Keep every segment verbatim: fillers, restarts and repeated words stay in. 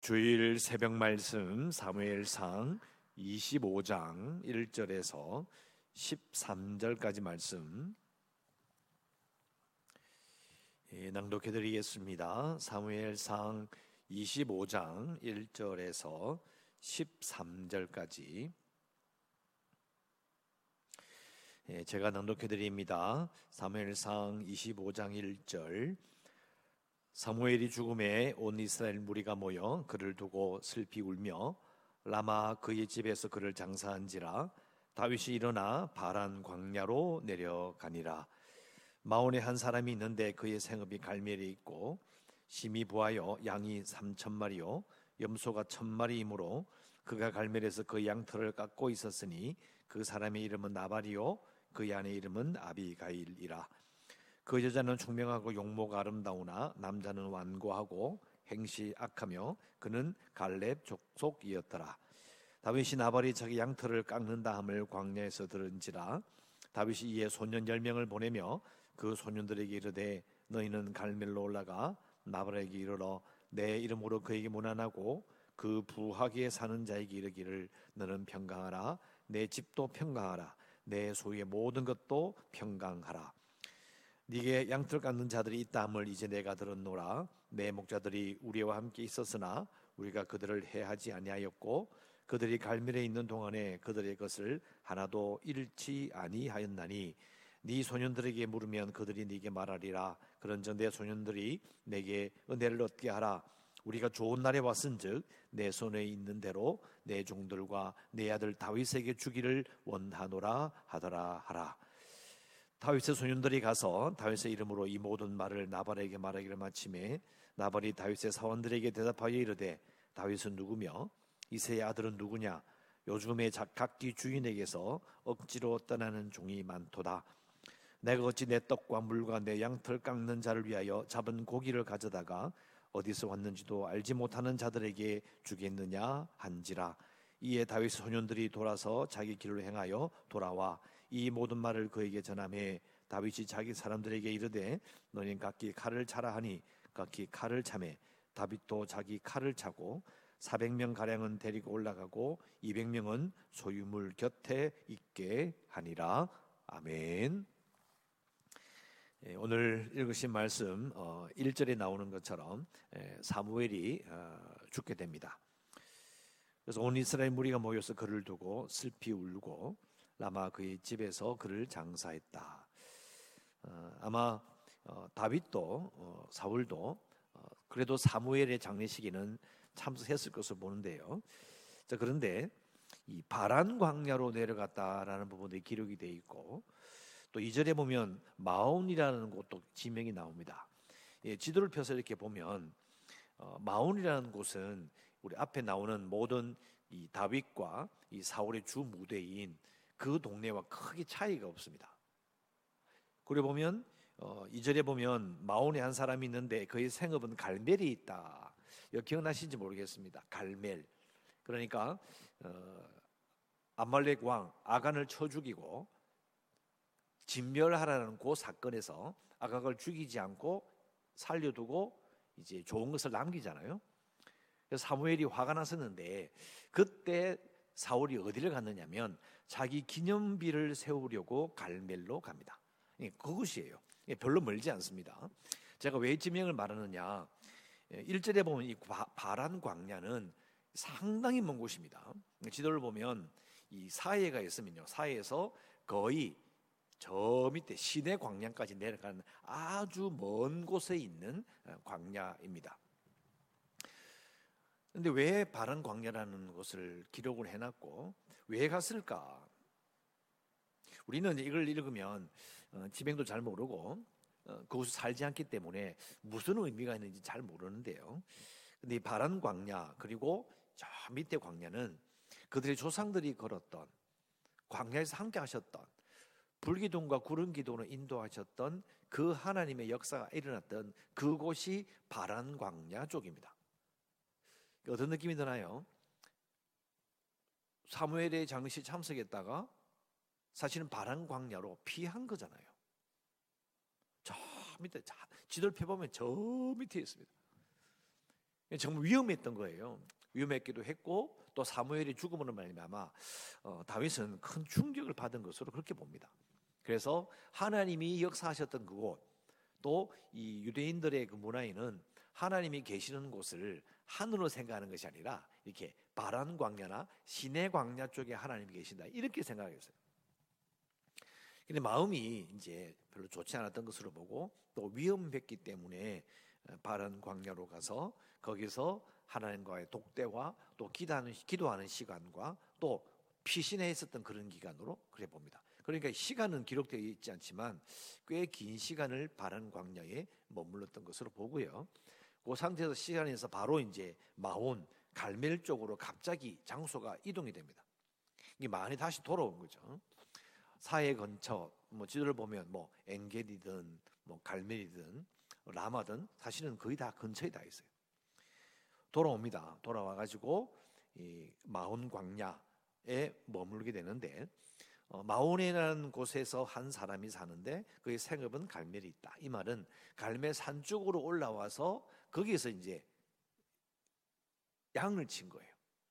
주일 새벽 말씀 사무엘상 이십오 장 일 절에서 십삼 절까지 말씀 예, 낭독해 드리겠습니다. 사무엘상 이십오 장 일 절에서 십삼 절까지 예, 제가 낭독해 드립니다. 사무엘상 이십오 장 일 절. 사무엘이 죽음에 온 이스라엘 무리가 모여 그를 두고 슬피 울며 라마 그의 집에서 그를 장사한지라. 다윗이 일어나 바란 광야로 내려가니라. 마온에 한 사람이 있는데 그의 생업이 갈멜이 있고 심히 부하여 양이 삼천 마리요 염소가 천 마리이므로 그가 갈멜에서 그 양털을 깎고 있었으니 그 사람의 이름은 나발이요 그의 아내 이름은 아비가일이라. 그 여자는 총명하고 용모가 아름다우나 남자는 완고하고 행시 악하며 그는 갈렙 족속이었더라. 다윗이 나발이 자기 양털을 깎는다 함을 광야에서 들은지라. 다윗이 이에 소년 열 명을 보내며 그 소년들에게 이르되 너희는 갈멜로 올라가 나발에게 이르러 내 이름으로 그에게 문안하고 그 부하기에 사는 자에게 이르기를 너는 평강하라. 내 집도 평강하라. 내 소유의 모든 것도 평강하라. 네게 양털 깎는 자들이 있다 함을 이제 내가 들었노라. 내 목자들이 우리와 함께 있었으나 우리가 그들을 해하지 아니하였고 그들이 갈멜에 있는 동안에 그들의 것을 하나도 잃지 아니하였나니 네 소년들에게 물으면 그들이 네게 말하리라. 그런즉 내 소년들이 내게 은혜를 얻게 하라. 우리가 좋은 날에 왔은즉 내 손에 있는 대로 내 종들과 내 아들 다윗에게 주기를 원하노라 하더라 하라. 다윗의 소년들이 가서 다윗의 이름으로 이 모든 말을 나발에게 말하기를 마치매 나발이 다윗의 사원들에게 대답하여 이르되 다윗은 누구며 이새의 아들은 누구냐? 요즘에 각기 주인에게서 억지로 떠나는 종이 많도다. 내가 어찌 내 떡과 물과 내 양털 깎는 자를 위하여 잡은 고기를 가져다가 어디서 왔는지도 알지 못하는 자들에게 주겠느냐 한지라. 이에 다윗의 소년들이 돌아서 자기 길로 행하여 돌아와 이 모든 말을 그에게 전하매 다윗이 자기 사람들에게 이르되 너희는 각기 칼을 차라 하니 각기 칼을 차매 다윗도 자기 칼을 차고 사백 명 가량은 데리고 올라가고 이백 명은 소유물 곁에 있게 하니라. 아멘. 예, 오늘 읽으신 말씀 어, 일 절에 나오는 것처럼 예, 사무엘이 어, 죽게 됩니다. 그래서 온 이스라엘 무리가 모여서 그를 두고 슬피 울고 라마 그의 집에서 그를 장사했다. 어, 아마 어, 다윗도 어, 사울도 어, 그래도 사무엘의 장례식에는 참석했을 것으로 보는데요. 자, 그런데 이 바란 광야로 내려갔다라는 부분이 기록이 되어 있고 또 이 절에 보면 마온이라는 곳도 지명이 나옵니다. 예, 지도를 펴서 이렇게 보면 어, 마온이라는 곳은 우리 앞에 나오는 모든 이 다윗과 이 사울의 주 무대인 그 동네와 크게 차이가 없습니다. 그리고 보면 어, 이 절에 보면 마온에 한 사람이 있는데 그의 생업은 갈멜이 있다. 이거 기억나시는지 모르겠습니다. 갈멜. 그러니까 어, 아말렉 왕 아간을 쳐 죽이고 진멸하라는 그 사건에서 아간을 죽이지 않고 살려두고 이제 좋은 것을 남기잖아요. 그래서 사무엘이 화가 났었는데 그때 사울이 어디를 갔느냐면 자기 기념비를 세우려고 갈멜로 갑니다. 그것이에요. 별로 멀지 않습니다. 제가 왜 지명을 말하느냐, 일 절에 보면 이 바란 광야는 상당히 먼 곳입니다. 지도를 보면 이 사해가 있으면요, 사해에서 거의 저 밑에 시내 광야까지 내려가는 아주 먼 곳에 있는 광야입니다. 근데 왜 바란 광야라는 것을 기록을 해놨고 왜 갔을까? 우리는 이걸 읽으면 어, 지명도 잘 모르고 어, 그곳에 살지 않기 때문에 무슨 의미가 있는지 잘 모르는데요. 근데 이 바란 광야 그리고 저 밑에 광야는 그들의 조상들이 걸었던 광야에서 함께 하셨던 불기둥과 구름기둥으로 인도하셨던 그 하나님의 역사가 일어났던 그곳이 바란 광야 쪽입니다. 어떤 느낌이 드나요? 사무엘의 장례식 참석했다가 사실은 바란 광야로 피한 거잖아요. 저 밑에 지도를 펴보면 저 밑에 있습니다. 정말 위험했던 거예요. 위험했기도 했고 또 사무엘이 죽음으로 말미암아 어, 다윗은 큰 충격을 받은 것으로 그렇게 봅니다. 그래서 하나님이 역사하셨던 그곳, 또 이 유대인들의 그 문화에는 하나님이 계시는 곳을 하늘로 생각하는 것이 아니라 이렇게 바란 광야나 시내 광야 쪽에 하나님이 계신다 이렇게 생각했어요. 근데 마음이 이제 별로 좋지 않았던 것으로 보고 또 위험했기 때문에 바란 광야로 가서 거기서 하나님과의 독대와 또 기도하는, 기도하는 시간과 또 피신해 있었던 그런 기간으로 그래 봅니다. 그러니까 시간은 기록되어 있지 않지만 꽤 긴 시간을 바란 광야에 머물렀던 것으로 보고요. 그 상태에서 시간에서 바로 이제 마온 갈멜 쪽으로 갑자기 장소가 이동이 됩니다. 이게 많이 다시 돌아온 거죠. 사해 근처 뭐 지도를 보면 뭐 엔게디든 뭐 갈멜이든 라마든 사실은 거의 다 근처에 다 있어요. 돌아옵니다. 돌아와 가지고 이 마온 광야에 머물게 되는데 어, 마온이라는 곳에서 한 사람이 사는데 그의 생업은 갈멜이 있다. 이 말은 갈멜 산 쪽으로 올라와서 거기에서 이제 양을 친 거예요.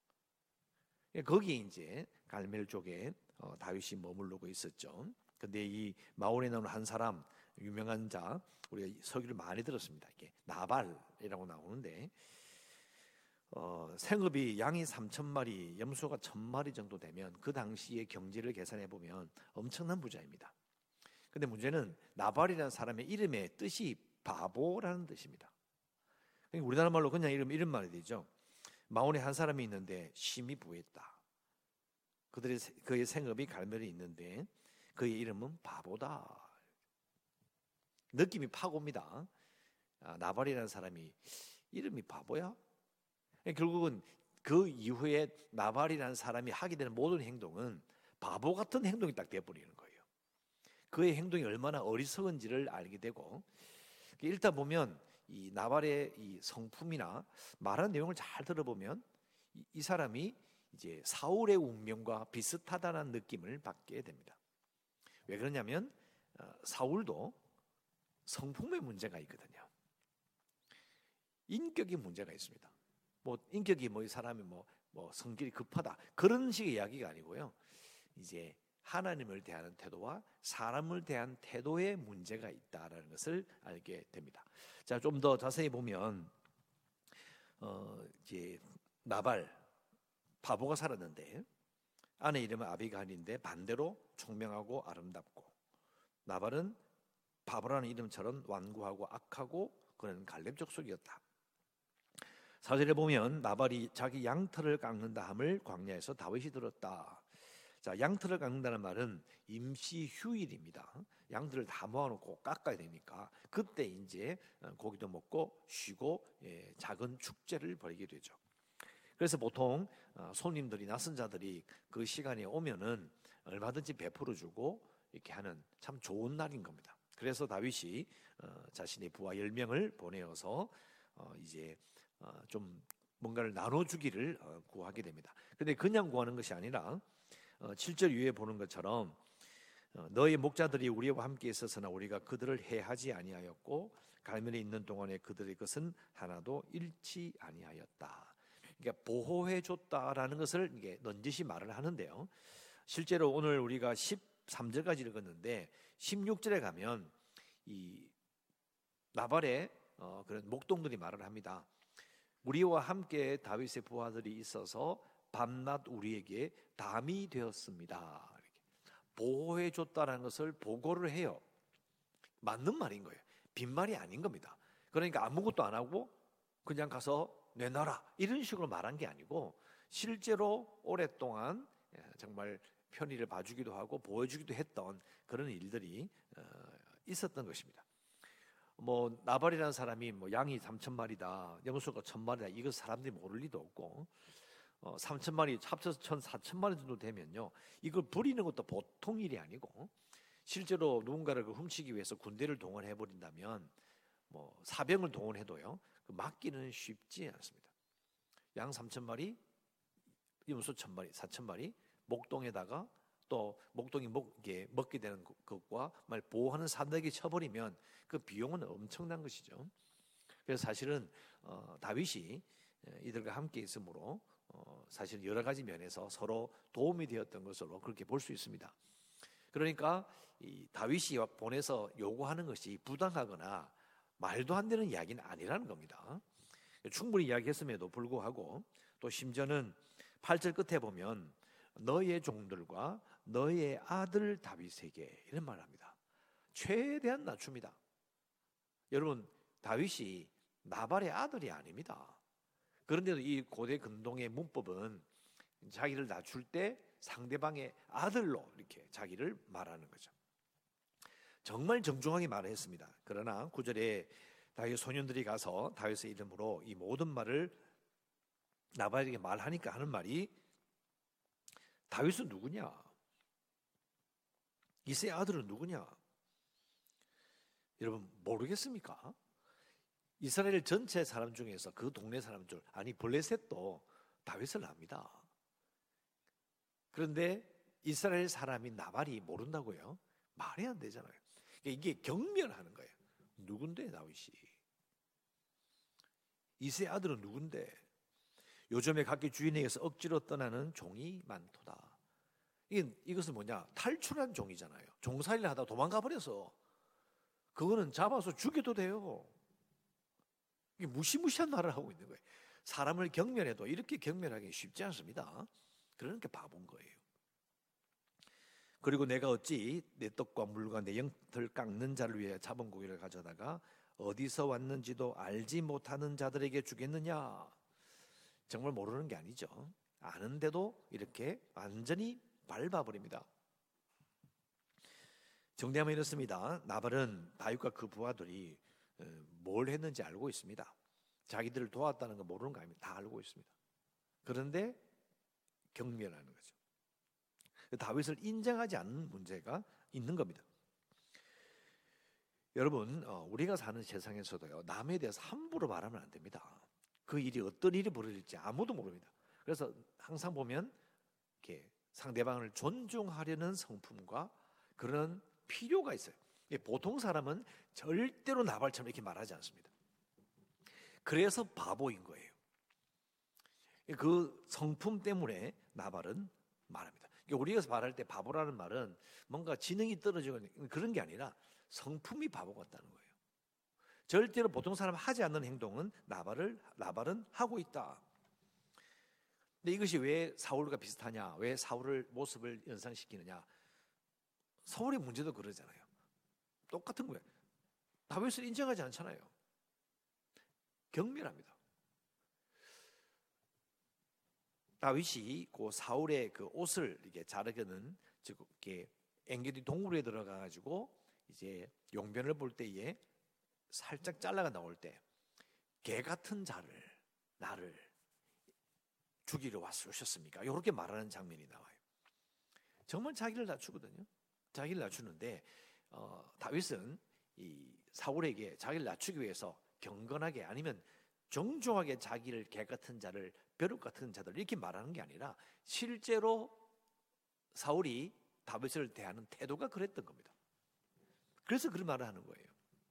거기 이제 갈멜 쪽에 어, 다윗이 머무르고 있었죠. 근데 이 마온에 나오는 한 사람 유명한 자 우리가 서기를 많이 들었습니다. 이게 나발이라고 나오는데 어, 생업이 양이 삼천 마리, 염소가 천 마리 정도 되면 그 당시의 경제를 계산해 보면 엄청난 부자입니다. 근데 문제는 나발이라는 사람의 이름의 뜻이 바보라는 뜻입니다. 우리나라 말로 그냥 이름 이런 말이 되죠. 마온에 한 사람이 있는데 심히 부했다. 그들의 그의 생업이 갈멜이 있는데 그의 이름은 바보다. 느낌이 파고입니다. 아, 나발이라는 사람이 이름이 바보야? 결국은 그 이후에 나발이라는 사람이 하게 되는 모든 행동은 바보 같은 행동이 딱 되어버리는 거예요. 그의 행동이 얼마나 어리석은지를 알게 되고 읽다 보면 이 나발의 이 성품이나 말하는 내용을 잘 들어보면 이, 이 사람이 이제 사울의 운명과 비슷하다는 느낌을 받게 됩니다. 왜 그러냐면 어, 사울도 성품에 문제가 있거든요. 인격이 문제가 있습니다. 뭐 인격이 뭐 이 사람이 뭐, 뭐 성질이 급하다 그런 식의 이야기가 아니고요. 이제 하나님을 대하는 태도와 사람을 대한 태도에 문제가 있다라는 것을 알게 됩니다. 자, 좀 더 자세히 보면 어, 이제 나발 바보가 살았는데 아내 이름은 아비가일인데 반대로 총명하고 아름답고 나발은 바보라는 이름처럼 완고하고 악하고 그런 갈렙 족속이었다. 사절에 보면 나발이 자기 양털을 깎는다 함을 광야에서 다윗이 들었다. 자, 양털을 깎는다는 말은 임시 휴일입니다. 양들을 다 모아놓고 깎아야 되니까 그때 이제 고기도 먹고 쉬고 예, 작은 축제를 벌이게 되죠. 그래서 보통 손님들이 낯선 자들이 그 시간에 오면은 얼마든지 베풀어 주고 이렇게 하는 참 좋은 날인 겁니다. 그래서 다윗이 자신의 부하 열 명을 보내어서 이제 좀 뭔가를 나눠주기를 구하게 됩니다. 근데 그냥 구하는 것이 아니라 칠 절 위에 보는 것처럼 너희 목자들이 우리와 함께 있었으나 우리가 그들을 해하지 아니하였고 갈멜에 있는 동안에 그들의 것은 하나도 잃지 아니하였다. 그러니까 보호해 줬다라는 것을 이게 넌지시 말을 하는데요. 실제로 오늘 우리가 십삼 절까지 읽었는데 십육 절에 가면 이 나발의 어, 그런 목동들이 말을 합니다. 우리와 함께 다윗의 부하들이 있어서 밤낮 우리에게 담이 되었습니다. 이렇게. 보호해 줬다는 것을 보고를 해요. 맞는 말인 거예요. 빈말이 아닌 겁니다. 그러니까 아무것도 안 하고 그냥 가서 내놔라 이런 식으로 말한 게 아니고 실제로 오랫동안 정말 편의를 봐주기도 하고 보여주기도 했던 그런 일들이 있었던 것입니다. 뭐 나발이라는 사람이 뭐 양이 삼천 마리다, 염소가 천 마리다 이거 사람들이 모를 리도 없고 어, 삼천 마리 합쳐서 천 사천 마리 정도 되면요 이걸 부리는 것도 보통 일이 아니고 실제로 누군가를 훔치기 위해서 군대를 동원해 버린다면 뭐 사병을 동원해도요 그 막기는 쉽지 않습니다. 양 삼천 마리, 염소 천 마리, 사천 마리 목동에다가 또 목동이 먹게 먹게 되는 것과 말 보호하는 사람에게 쳐버리면 그 비용은 엄청난 것이죠. 그래서 사실은 어, 다윗이 이들과 함께 있으므로 어, 사실 여러 가지 면에서 서로 도움이 되었던 것으로 그렇게 볼 수 있습니다. 그러니까 이 다윗이 보내서 요구하는 것이 부당하거나 말도 안 되는 이야기는 아니라는 겁니다. 충분히 이야기했음에도 불구하고 또 심지어는 팔 절 끝에 보면 너의 종들과 너의 아들 다윗에게 이런 말을 합니다. 최대한 낮춥니다. 여러분, 다윗이 나발의 아들이 아닙니다. 그런데도 이 고대 근동의 문법은 자기를 낮출 때 상대방의 아들로 이렇게 자기를 말하는 거죠. 정말 정중하게 말을 했습니다. 그러나 구 절에 다윗 소년들이 가서 다윗의 이름으로 이 모든 말을 나발에게 말하니까 하는 말이 다윗은 누구냐? 이새의 아들은 누구냐? 여러분 모르겠습니까? 이스라엘 전체 사람 중에서 그 동네 사람 중 아니 블레셋도 다윗을 압니다. 그런데 이스라엘 사람이 나발이 모른다고요? 말이 안 되잖아요. 이게 경멸하는 거예요. 누군데 다윗이? 이새의 아들은 누군데? 요즘에 각기 주인에게서 억지로 떠나는 종이 많도다. 이게, 이것은 뭐냐? 탈출한 종이잖아요. 종살이를 하다 도망가 버려서 그거는 잡아서 죽여도 돼요. 이게 무시무시한 말을 하고 있는 거예요. 사람을 경멸해도 이렇게 경멸하기 쉽지 않습니다. 그러니까 바본 거예요. 그리고 내가 어찌 내 떡과 물과 내 영털 깎는 자를 위해 잡은 고기를 가져다가 어디서 왔는지도 알지 못하는 자들에게 주겠느냐? 정말 모르는 게 아니죠. 아는데도 이렇게 완전히 밟아버립니다. 정리하면 이렇습니다. 나발은 다윗과 그 부하들이 뭘 했는지 알고 있습니다. 자기들을 도왔다는 거 모르는 거 아닙니다. 다 알고 있습니다. 그런데 경멸하는 거죠. 다윗을 인정하지 않는 문제가 있는 겁니다. 여러분, 우리가 사는 세상에서도요, 남에 대해서 함부로 말하면 안 됩니다. 그 일이 어떤 일이 벌어질지 아무도 모릅니다. 그래서 항상 보면 이렇게 상대방을 존중하려는 성품과 그런 필요가 있어요. 보통 사람은 절대로 나발처럼 이렇게 말하지 않습니다. 그래서 바보인 거예요. 그 성품 때문에 나발은 말합니다. 우리가 말할 때 바보라는 말은 뭔가 지능이 떨어지고 그런 게 아니라 성품이 바보 같다는 거예요. 절대로 보통 사람 하지 않는 행동은 나발을, 나발은 하고 있다. 근데 이것이 왜 사울과 비슷하냐? 왜 사울의 모습을 연상시키느냐? 사울의 문제도 그러잖아요. 똑같은 거예요. 다윗을 인정하지 않잖아요. 경멸합니다. 다윗이 그 사울의 그 옷을 이렇게 자르는 즉 이렇게 엥게디 동굴에 들어가 가지고 이제 용변을 볼 때에 살짝 잘라가 나올 때 개 같은 자를 나를 죽이러 왔으셨습니까? 이렇게 말하는 장면이 나와요. 정말 자기를 낮추거든요. 자기를 낮추는데 어, 다윗은 이 사울에게 자기를 낮추기 위해서 경건하게 아니면 정중하게 자기를 개 같은 자를 벼룩 같은 자들 이렇게 말하는 게 아니라 실제로 사울이 다윗을 대하는 태도가 그랬던 겁니다. 그래서 그런 말을 하는 거예요.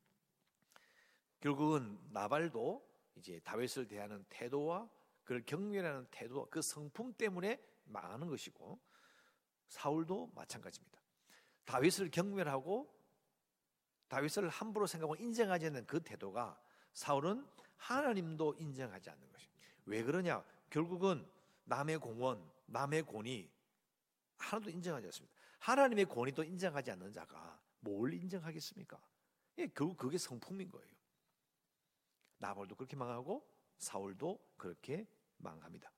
결국은 나발도 이제 다윗을 대하는 태도와 그를 경멸하는 태도, 그 성품 때문에 망하는 것이고 사울도 마찬가지입니다. 다윗을 경멸하고 다윗을 함부로 생각하고 인정하지 않는 그 태도가 사울은 하나님도 인정하지 않는 것입니다. 왜 그러냐? 결국은 남의 공원, 남의 권위 하나도 인정하지 않습니다. 하나님의 권위도 인정하지 않는 자가 뭘 인정하겠습니까? 예, 결국 그게 성품인 거예요. 나발도 그렇게 망하고 사울도 그렇게 망합니다.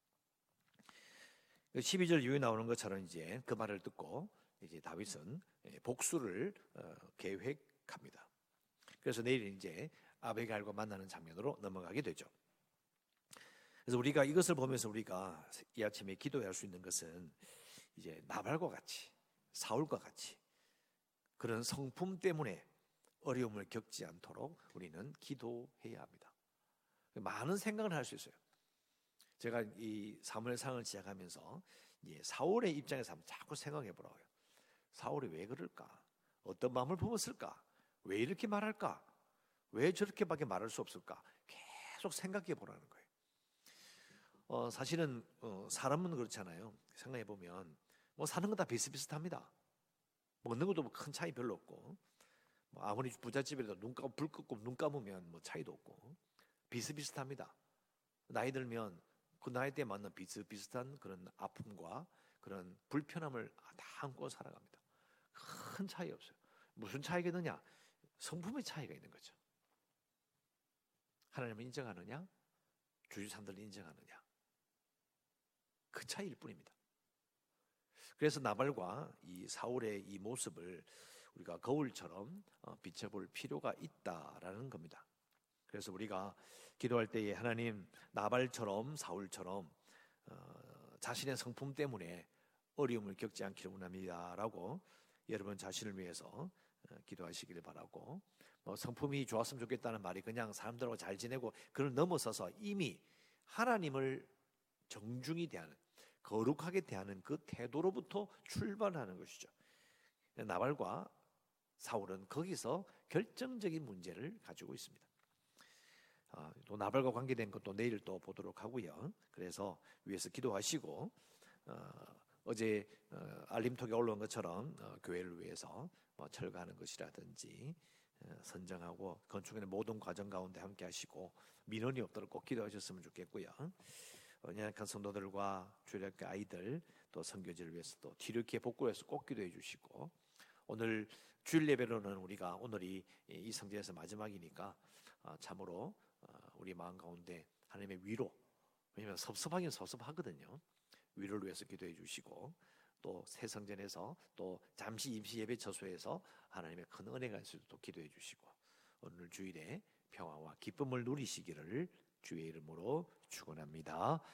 십이 절 이후에 나오는 것처럼 이제 그 말을 듣고 이제 다윗은 복수를 계획합니다. 그래서 내일 이제 아비가일과 만나는 장면으로 넘어가게 되죠. 그래서 우리가 이것을 보면서 우리가 이 아침에 기도할 수 있는 것은 이제 나발과 같이 사울과 같이 그런 성품 때문에 어려움을 겪지 않도록 우리는 기도해야 합니다. 많은 생각을 할 수 있어요. 제가 이 사무엘상을 시작하면서 이제 사울의 입장에서 한번 자꾸 생각해 보라고요. 사울이 왜 그럴까? 어떤 마음을 품었을까? 왜 이렇게 말할까? 왜 저렇게밖에 말할 수 없을까? 계속 생각해 보라는 거예요. 어, 사실은 어, 사람은 그렇잖아요. 생각해 보면 뭐 사는 거 다 비슷비슷합니다. 먹는 것도 뭐 큰 차이 별로 없고, 뭐 아무리 부잣집이라도 눈 감, 불 끄고 눈 감으면 뭐 차이도 없고 비슷비슷합니다. 나이 들면 그 나이 때 맞는 비슷비슷한 그런 아픔과 그런 불편함을 다 안고 살아갑니다. 큰 차이 없어요. 무슨 차이가 있느냐? 성품의 차이가 있는 거죠. 하나님을 인정하느냐, 주위 사람들을 인정하느냐, 그 차이일 뿐입니다. 그래서 나발과 이 사울의 이 모습을 우리가 거울처럼 비춰볼 필요가 있다라는 겁니다. 그래서 우리가 기도할 때에 하나님, 나발처럼 사울처럼 어, 자신의 성품 때문에 어려움을 겪지 않기를 원합니다라고 여러분 자신을 위해서 기도하시기를 바라고, 뭐 성품이 좋았으면 좋겠다는 말이 그냥 사람들하고 잘 지내고 그걸 넘어서서 이미 하나님을 정중히 대하는, 거룩하게 대하는 그 태도로부터 출발하는 것이죠. 나발과 사울은 거기서 결정적인 문제를 가지고 있습니다. 아, 또 나발과 관계된 것도 내일 또 보도록 하고요. 그래서 위에서 기도하시고 어, 어제 어, 알림톡에 올라온 것처럼 어, 교회를 위해서 뭐 철거하는 것이라든지 어, 선정하고 건축의 모든 과정 가운데 함께 하시고 민원이 없도록 꼭 기도하셨으면 좋겠고요. 연약한 성도들과 주일학교 아이들 또 선교지를 위해서도 뒤늦게 복구해서 꼭 기도해 주시고, 오늘 주일 예배로는 우리가 오늘이 이 성전에서 마지막이니까 참으로 우리 마음 가운데 하나님의 위로, 왜냐하면 섭섭하긴 섭섭하거든요. 위로를 위해서 기도해 주시고, 또 새 성전에서 또 잠시 임시 예배 처소에서 하나님의 큰 은혜가 있을 때 기도해 주시고, 오늘 주일에 평화와 기쁨을 누리시기를 주의 이름으로 축원합니다.